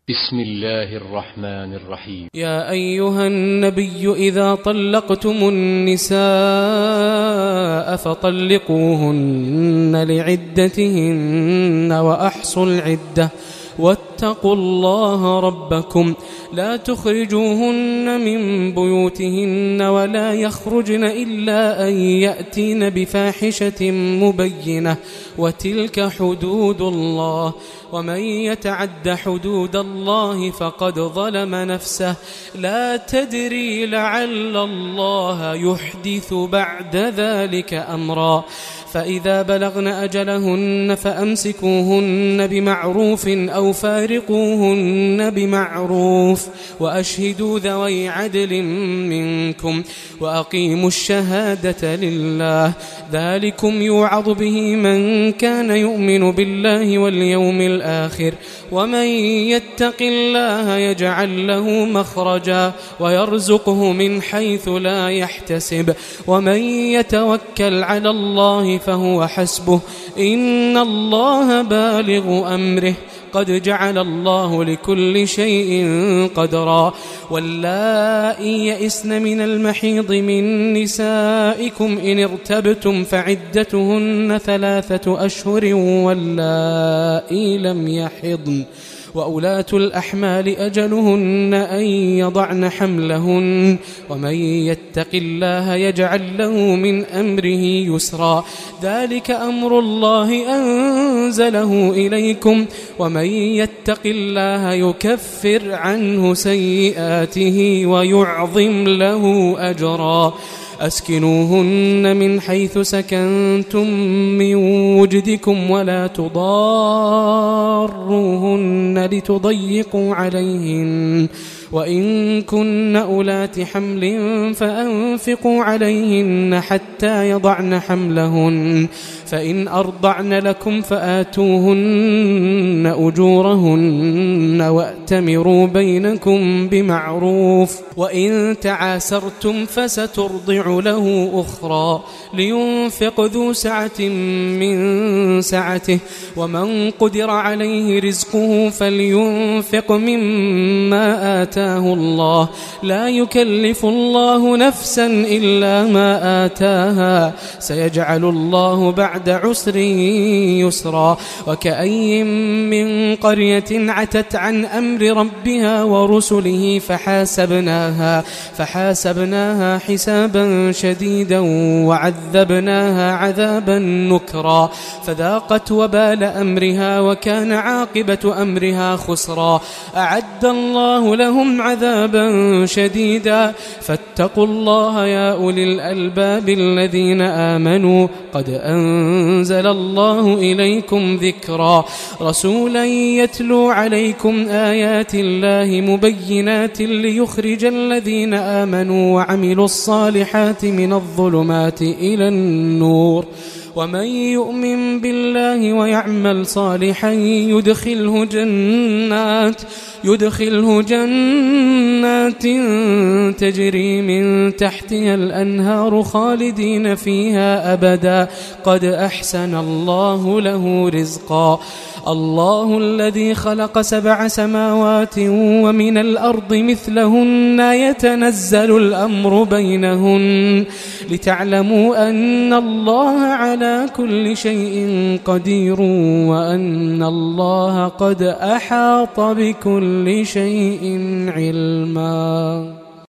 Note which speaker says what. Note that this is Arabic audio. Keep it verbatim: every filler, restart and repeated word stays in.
Speaker 1: بسم الله الرحمن الرحيم.
Speaker 2: يا أيها النبي إذا طلقتم النساء فطلقوهن لعدتهن وأحصوا العدة واتقوا الله ربكم لا تخرجوهن من بيوتهن ولا يخرجن إلا أن يأتين بفاحشة مبينة وتلك حدود الله ومن يتعد حدود الله فقد ظلم نفسه لا تدري لعل الله يحدث بعد ذلك أمرا فإذا بلغن أجلهن فأمسكوهن بمعروف أو فارقوهن بمعروف وأشهدوا ذوي عدل منكم وأقيموا الشهادة لله ذلكم يوعظ به من كان يؤمن بالله واليوم الآخر ومن يتق الله يجعل له مخرجا ويرزقه من حيث لا يحتسب ومن يتوكل على الله فهو حسبه إن الله بالغ أمره قد جعل الله لكل شيء قدرا واللائي يئسن من المحيض من نسائكم إن ارتبتم فعدتهن ثلاثة أشهر واللائي لم يحضن وأولاة الأحمال أجلهن أن يضعن حملهن ومن يتق الله يجعل له من أمره يسرا ذلك أمر الله أنزله إليكم ومن يتق الله يكفر عنه سيئاته ويعظم له أجرا أسكنوهن من حيث سكنتم من وجدكم ولا تضاروهن لتضيقوا عليهن وإن كن أولات حمل فأنفقوا عليهن حتى يضعن حملهن فإن أرضعن لكم فآتوهن أجورهن وأتمروا بينكم بمعروف وإن تعاسرتم فسترضع له أخرى لينفق ذو سعة من سعته ومن قدر عليه رزقه فلينفق مما آتاه الله لا يكلف الله نفسا إلا ما آتاها سيجعل الله بعد عسر يسرا وكأي من قرية عتت عن أمر ربها ورسله فحاسبناها فحاسبناها حسابا شديدا وعذبناها عذابا نكرا فذاقت وبال أمرها وكان عاقبة أمرها خسرا أعد الله لهم عذابا شديدا فاتقوا الله يا أولي الألباب الذين آمنوا قد أنزل الله إليكم ذكرا رسولا يتلو عليكم آيات الله مبينات ليخرج الذين آمنوا وعملوا الصالحات من الظلمات إلى النور ومن يؤمن بالله ويعمل صالحا يدخله جنات يدخله جنات تجري من تحتها الأنهار خالدين فيها أبدا قد أحسن الله له رزقا الله الذي خلق سبع سماوات ومن الأرض مثلهن يتنزل الأمر بينهن لتعلموا أن الله على كل شيء قدير وأن الله قد أحاط بكل شيء علما.